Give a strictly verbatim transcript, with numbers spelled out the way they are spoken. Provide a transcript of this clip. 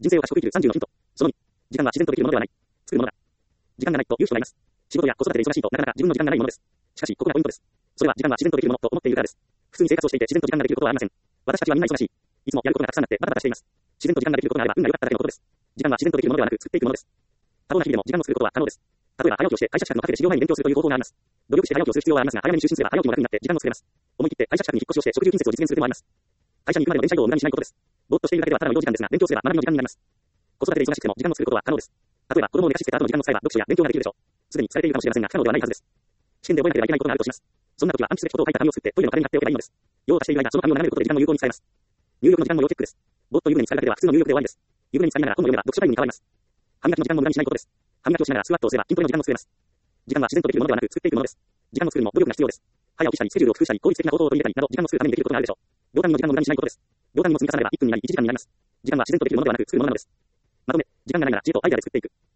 人生を賢く生きるさんじゅうのヒント。そのに、時間は自然とできるものではない。作るものだ。時間がないと有志となります。仕事や子育てで忙しいとなかなか自分の時間がないものです。しかし、ここがポイントです。それは時間は自然とできるものと思っているからです。普通に生活をしていて自然と時間ができることはありません。私たちはみんな忙しい。いつもやることがたくさんあってバタバタしています。自然と時間ができることがあれば運が良かっただけのことです。時間は自然とできるものではなく作っていくものです。多忙な日々でも時間を作ることは可能です。例えば早起きをして会社資格のカフェで始業前に勉強するという方法があります。努力して早起きをする必要はありますが、早めに就寝すれば早起きも楽になって時間も作れます。思い切って会社資格に引っ越しをして職住建設を実現する手もあります。会社に行くまでの電車移動を無駄にしないことです。ぼーっとしているだけではただの移動時間ですが、勉強すれば学びの時間になります。子育てで忙しくても時間を作ることは可能です。例えば子供を寝かしつけた後の時間を使えば読書や勉強ができるでしょう。すでに疲れているかもしれませんが、不可能ではないはずです。試験で覚えなければいけないことがあるとします。そんな時は暗記すべきことを書いた紙を作ってトイレの壁に貼っておけばいいのです。用を足している間、その紙を眺めることで時間を有効に使えます。入力の時間も要チェックです。ぼーっと湯船に浸かるだけでは普通の入力で終わりです。湯船に浸かりながら本を読めば読書タイムに変わります。歯磨きの時間も無駄にしないことです。歯磨きをしながらスクワットをすれば筋トレの時間も作れます。時間は自然とできるものではなく作っていくものです。時間を作るにも努力が必要です。早起きしたり、スケジュールを工夫したり、効率的な方法を取り入れたりなど、時間を作るためにできることがあるでしょう。秒単位の時間も無駄にしないことです。秒単位も積み重ねればいっぷんになりいちじかんになります。時間は自然とできるものではなく作るものなのです。まとめ、時間がないなら知恵とアイデアで作っていく。